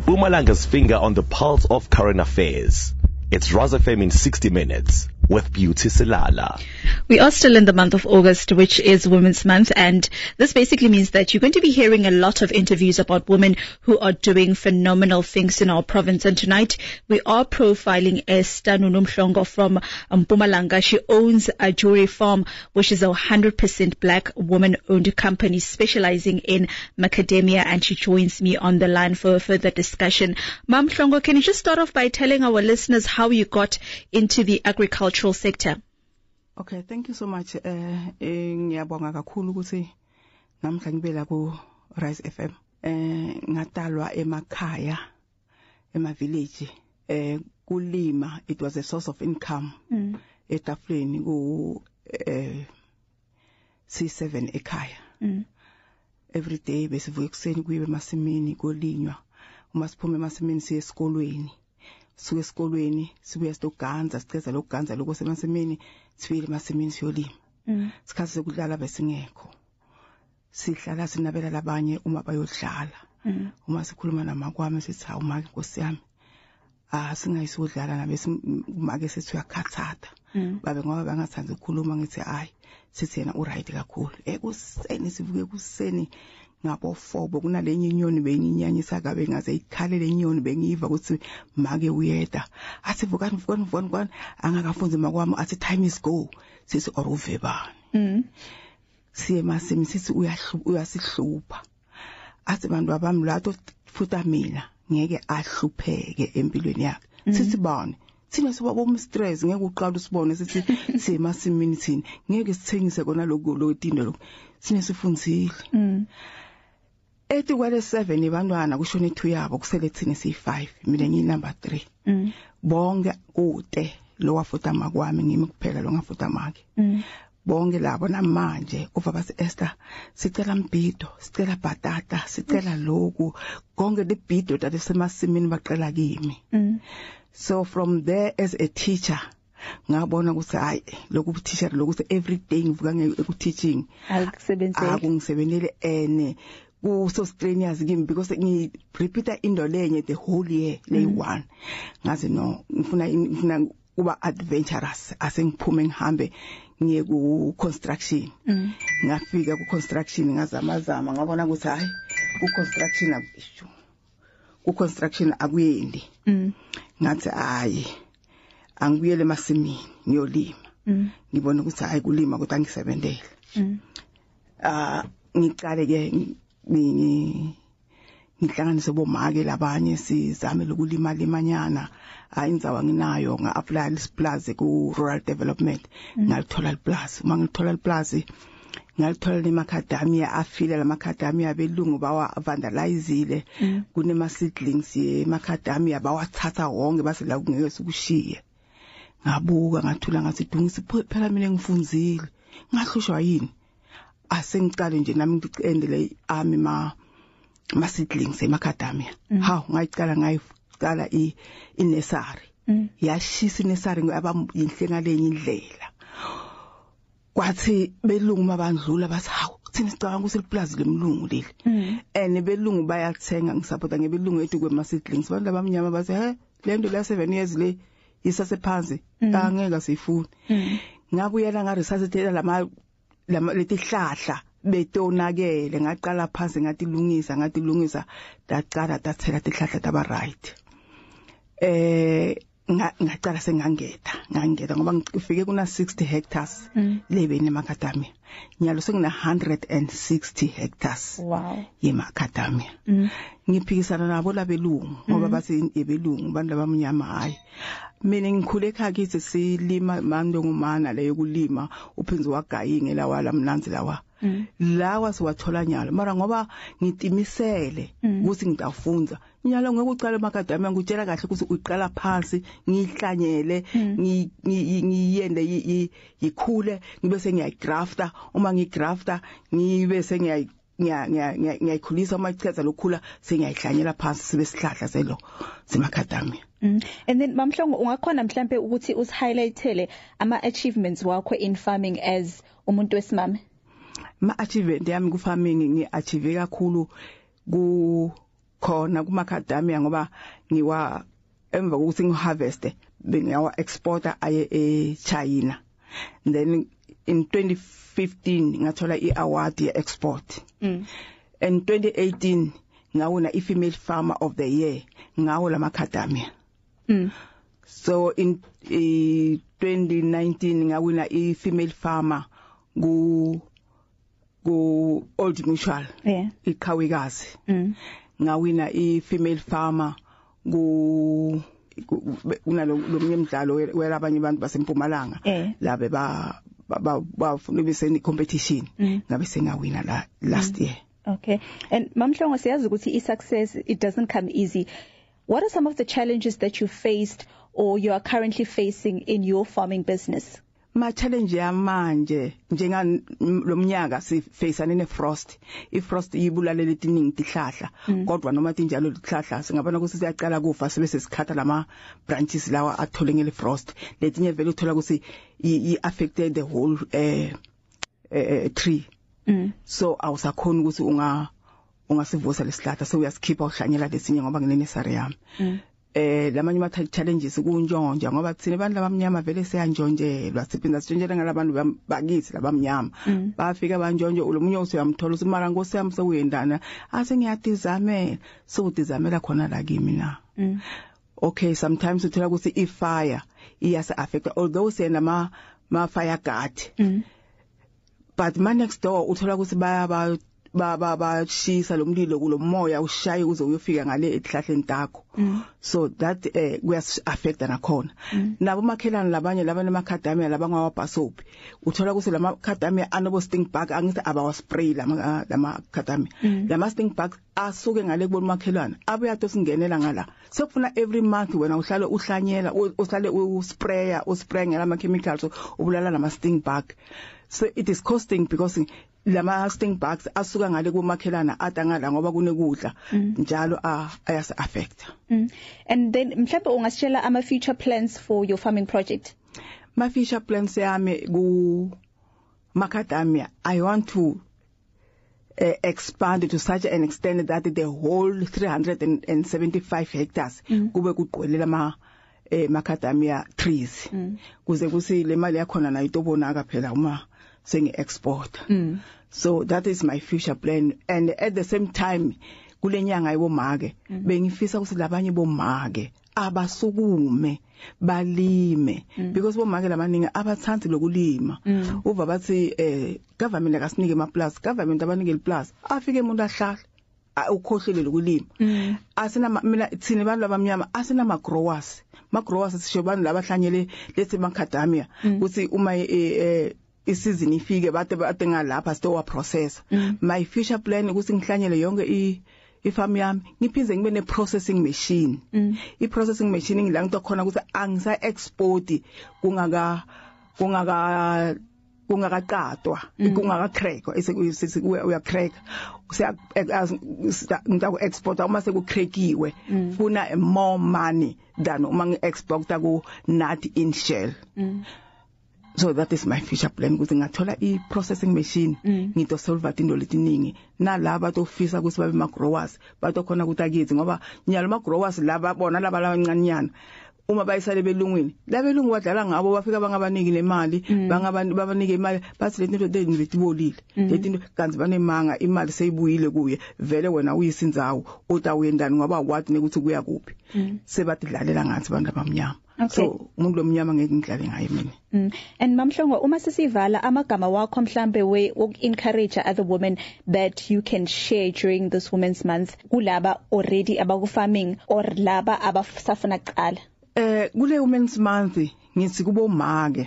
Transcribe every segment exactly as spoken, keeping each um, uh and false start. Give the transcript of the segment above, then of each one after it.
Mpumalanga's finger on the pulse of current affairs. It's Rise F M in sixty minutes with Beauty Silala. We are still in the month of August, which is Women's Month, and this basically means that you're going to be hearing a lot of interviews about women who are doing phenomenal things in our province. And tonight we are profiling Esther Nunumhlongo from Mpumalanga. She owns a jewelry farm, which is a one hundred percent black woman-owned company specializing in macadamia, and she joins me on the line for a further discussion. Ma'am Mhlongo, can you just start off by telling our listeners how you got into the agricultural sector? Okay, thank you so much. Eh ngiyabonga kakhulu ukuthi namhla ngibe la ku Rise F M. Eh ngatalwa emakhaya, ema village. Eh kulima, it was a source of income. Mm. Etafuleni ku eh C seven ekhaya. Mm. Every day besivuka ekseni kuyiwe emasimini kolinywa. Uma siphume emasimini siye esikolweni. Suke esikolweni sibuya sizoganza siceza lokuganza lokho semasimini sifike emasimini siyolima. Mm. Sikhathi sokudlala besingekho. Sihlala sinabela labanye uma bayodlala. Mm. Uma sikhuluma namakwami sithi hawu maki Nkosi yami. Ah singayisodlala nabe make sethi uyakhathatha. Mm. Babe ngoba bangathanda ukukhuluma ngithi hayi sithi yena u right kakhulu. Ekuseni sivuke kuseni ngabo fobo kunalenye inyoni benginyanyisa kabe ngaze ikhalele inyoni bengiva ukuthi make uyeda athi vukani vukani vukani vukani angakafunzi makwami athi time is go sithi oruve bani. Mhm. Siye masimi sithi uyahlupa uyasihlupha athi bantu abami lato futhi mina ngeke ahlupheke empilweni yakhe. Sithi bani thina siba bo stress ngeke uqala usibone sithi siye masimini thina ngeke sithengise kona lokho lotindo lokho sine sifunzile. Mhm. Ethi kwale seven ibantwana kushone two yabo kusele thina siyi five mina ngiyi number three. Mm. Bonke ude lo wafuta makwami ngimi kuphela lo ngafuta makhe. Mm. Bonke labo namanje uva basi Esther sicela mbhido sicela bhatata sicela lokhu konke lebhido dadesemasimini baqela kimi. Mm. So from there as a teacher ngabona ukuthi hayi lokhu teacher lokhu every day ngivuka ngeku teaching akusebenze akungisebenele ene ku so strenuous kimi because ngi repeater into lenye the whole year lay one ngazi no ngifuna ngifuna kuba adventurous asengiphume ngihambe ngiye ku construction. Mm. Ngafika ku construction ngazama zama ngabona ukuthi hayi ku construction akusho ku construction akuyendi. Mm. Ngathi hayi angibuyele emasimini ngiyolima. Mm. Ngibona ukuthi hayi kulima kodwa ngisebenzele. Mm. Ah ngiqale ke ni ngihlanganise bomake labanye sizame lokulima limanyana ayinzawa nginayo nga-apply isplaza ku rural development. Mm. Ngalithola iplaza uma ngithola iplaza ngalithola le macadamia afile la macadamia belungu bawa vandalizile. Mm. Kunema seedlings ye macadamia bawathatha wonke base la kungeke sikushiye ngabuka ngathula ngathi dungisi phela mina ngifunzile ngahlushwa yini asengicale nje nami ngicendele ami ma ma seedlings eMacadamia. Mm. Hawu ngayicala ngayicala i inesari. Mm. Yashisa inesari ngaba yinhlenga lenye indlela kwathi belungu mabandlula bathi hawu thina sicabanga ukuthi liplaza lemlungu leli. Mm. And belungu bayathenga ngisupporta ngebelungu ethu kwema seedlings abantu abamnyama bathi he lento la seven years le isasephansi. Mm. Angeke sifune. Mm. Ngabuyela nga resuscitate lama lama letihlahla betonakele ngaqala phansi ngatilungisa ngatilungisa daqala dathela tihlahla taba right. Eh ngaqala sengangetha ngangetha ngoba ngifike kuna sixty hectares. Mm. Lebe neMacadamia nyalo sengina one hundred sixty hectares. Wow. yeMacadamia. Mm. Ngiphikisana nabo labelungu ngoba bathi ebelungu abantu abamnyama hayi mina ngikhule ekhaya kithi silima mandongumana leyo kulima uphinzi wagayinge lawa lamnanzi lawa. Mm. Lawa siwathola nyalo mara ngoba ngitimisele ukuthi ngitafunza nyalo ngeke uqale eMacadamia ngutshela kahle ukuthi uqala phansi ngihlanyele ngiyende yikhule ngibe sengiyagrafta uma ngigrafta ngibe sengiya ngiyayikhulisa uma icheza lokhula sengiyayihlanyela phansi sibe sihlahla selo seMacadamia. Mm. And then Mamhlongo ungakhona mhlambe ukuthi usi highlightele ama achievements wakho in farming as umuntu wesimame? Ma achievement yami ku farming ngi achieve kakhulu ku khona ku macadamia ngoba ngiwa emva kokuthi ngiharvest bengiyawa exporter aye e China. Then in twenty fifteen ngathola i-award ye export. Mm. In twenty eighteen ngawona i-female farmer of the year ngawo la macadamia. Mm. So in uh, twenty nineteen ngawina i-female farmer ku ku Old Mutual. Yeah. iKhawekazi. Mm. Ngawina i-female farmer ku kunalo lomnye umdlalo welabanye abantu basempumalanga labe ba bafuna beseni competition ngabe sengawina la last year. Okay. And Mamhlongo, siyazi ukuthi i-success, it doesn't come easy. What are some of the challenges that you faced or you are currently facing in your farming business? Ma challenge yamanje njenga lomnyaka si faceane ne frost. I frost ibulale letiningi tihlahla kodwa noma tinjalo tihlahla singabona ukuthi siyaqala kufa sibe sesikhatha lama branches lawa athole ngele frost. Letinye vele uthola ukuthi i affected the whole uh, uh, tree. Mm. So awusakhona ukuthi unga ungasivusa lesihlahla so uyasikhipa uhlanyela lesinye ngoba ngine nursery yami. Mm. Eh lamanye ma challenges kunjonja ngoba thina abantu labamnyama vele siyanjonjelwa siphinda sitshonjela ngalabantu bakithi labamnyama bafika banjonje ulomunye usuyamthola usimara ngosi yami sewuyendana ase ngiyadizamela so udizamela khona la kimi na. Okay, sometimes uthola ukuthi i fire iyasa affect although sena ma ma fire guard. Mm. But my next door uthola ukuthi baya ba ba ba ba shisa lomlilo kulomoya ushaye uze uyofika ngale ehlahleni takho. So that uh, kuyas affect nakhona. Mm. Nabo makhelana labanye labane macadamia labangwa bhasopi uthola ukuthi lama macadamia anobo sting bug angithi abawa spray lama lama macadamia. Mm. Lama sting bug asuke ngale kubona makhelana abuya tosingenela ngala sekufuna every month wena uhlale uhlanyela uhlale uspraya uspray ngala chemicals ubulala lama sting bug. So it is costing because lama sting bugs asuka ngale kumakhelana atangala ngoba kunekudla njalo ayas affect. Mm. And then mhlawumbe ungasitshela ama future plans for your farming project? My future plans yami ku macadamia, I want to uh, expand to such an extent that the whole three hundred seventy-five hectares kube kugqwelela ma eh macadamia trees kuze kusi le mali yakhona nayo itobonaka phela uma sengi export. Mm. So that is my future plan, and at the same time kulenyanga ibomake mm. bengifisa ukuthi labanye bomake abasukume balime mm. because bomake lamaningi abathandi lokulima. Mm. Uva bathi eh government akasinike ama plus government abanike plus afike umuntu ahlala ukhohlele lokulima. Mm. Asina mina thina abantu abamnyama asina ma growers ma growers sisho abantu labahlanyele lethi macadamia ukuthi mm. uma eh isizini ifike bade bade ngalapha stowa process. Mm. My future plan ukuthi ngihlanyele yonke i ifarm yami ngiphinze ngibe ne processing machine. Mm. I processing machine ngila ngito khona ukuthi angisa export kungaka kungaka kungakaqatwa kungaka crack esithi uya crack usiya ngita ku export uma seku crackiwe funa more money than uma ngi exporta ku nut in shell. Mm. So that is my future plan ukuthi ngathola i processing machine ngito solve into letiningi nalaba tofisa ukuthi babe ma growers batokhona ukuthi akithi ngoba nyalo ma growers laba bona laba abancanyana uma bayisale belungwini labelungu wadlala ngabo bafika bangabaniki nemali bangabantu babanike imali bathi letinto lezivetibolile letinto kanti banemanga imali seyibuyile kuye vele wena uyisindzawo uta uyendani ngoba wathi nekuthi kuya kuphi sebatidlalela ngathi abantu abamnyama. Okay. So umuntu lomnyama ngeke ngidlale ngaye mina. Mm. And Mamhlongo uma sisivala amagama wakho mhlambe we encourage other women that you can share during this Women's Month kulaba already abaku farming or laba abasafuna kuqala? Eh kule Women's Month ngithi kubo make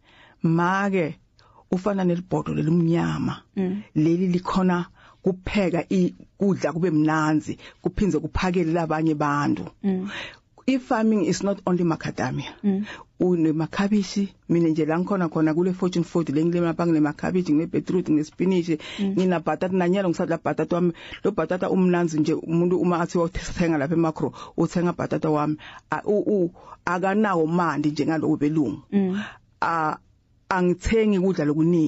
make ufana nelibhodo lelumnyama mm. leli likhona kupheka ikudla kube mnanzi kuphinze kuphakele labanye bantu. Mm. If farming is not only macadamia, mm. une makhabishi, mina nje la ngikhona khona kule Fortune forty lengilema lapha ngine makhabishi ngine beetroot ngine spinach ngina batata nanyalo ngisadla batata wami lo batata umnanzi nje umuntu uma athi uthenga lapha eMacro uthenga batata wami u akanawo mandi njengalo belungu. A angithengi ukudla lokuningi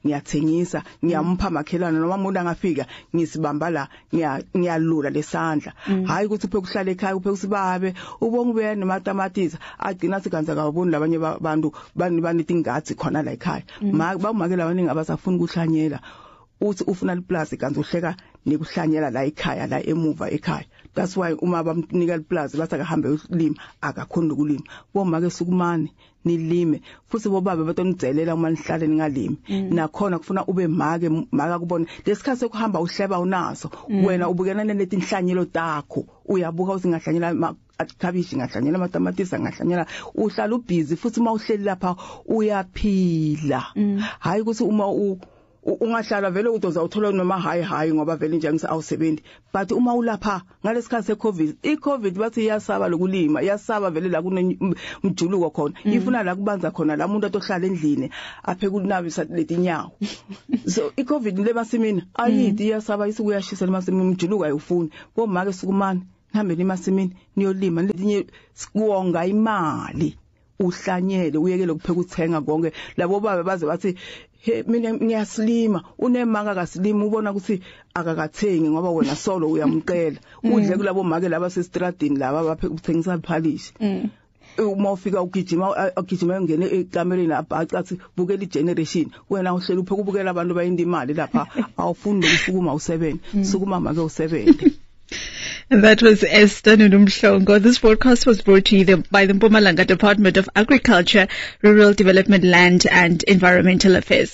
ngiyathengisa ngiyampha makhelana noma umuntu angafika ngisibamba la ngiyalula lesandla hayi ukuthi uphe kuhlala ekhaya uphe usibabe ubonge ube nematamatisa agcina siganza kaboni labanye abantu bani banithi ngathi khona la ekhaya bakumake labaningi abasafuna ukuhlanyela uthi ufuna liplazi kanti uhleka nikuhlanyela la ekhaya la emuva ekhaya. That's why uma bamnika liplazi bathi akahambe ukulima akakhona ukulima. Bomake sukumane nilime futhi bobaba batonidzelela uma nihlale ningalimi nakhona kufuna ube make maka kubona lesikhathi sokuhamba uhleba unaso wena ubukena nelethi inhlanyelo takho uyabuka usingahlanyela kabishi ngahlanyela amatamatisa ngahlanyela uhlala ubhizi futhi uma uhleli lapha uyaphila hayi ukuthi uma u ungahlala vele udoza uthola noma hayi hayi ngoba vele nje ngisa awusebenzi but uma ulapha ngalesikhathi secovid icovid bathi iyasaba lokulima iyasaba vele la kunemjuluko khona ifuna la kubanza khona la umuntu atohlala endlini aphe kunabisa letinyawo so icovid le masimini ayithi iyasaba isukuyashisa lemasimini umjuluko ayufuni bomake sukumani nihambe emasimini niyolima letinye sikuwonga imali uhlanyele uyekele kupheka uthenga konke labo baba baze bathi he mina ngiyaslima unemanga kaslima ubona ukuthi akakathengi ngoba wena solo uyamcela udle kulabo make laba sestradini laba baphe ukuthengisa iphalishi uma ufika ugijima ugijima ngene ekamereni abhacathi bukela igeneration wena uhlela upheka ubukela abantu bayinda imali lapha awufuni ukusukuma u7 sukuma make u7. And that was Esther Nudumhlongo. This broadcast was brought to you by the Mpumalanga Department of Agriculture, Rural Development, Land and Environmental Affairs.